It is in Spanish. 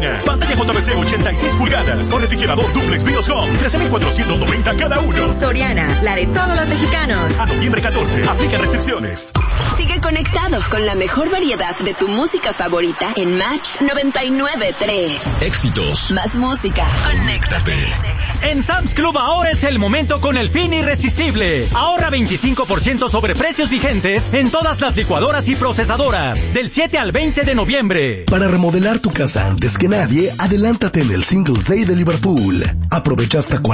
cocina. Pantalla JVC 86 pulgadas o refrigerador duplex BIOS Home, 13,490 cada uno. Soriana, la de todos los mexicanos. A noviembre 14, aplica restricciones. Sigue conectado con la mejor variedad de tu música favorita en Match 99.3. Éxitos. Más música. Conéctate. En Sam's Club ahora es el momento con el fin irresistible. Ahorra 25% sobre precios vigentes en todas las licuadoras y procesadoras. Del 7 al 20 de noviembre. Para remodelar tu casa antes que nadie, adelántate en el Singles Day de Liverpool. Aprovecha hasta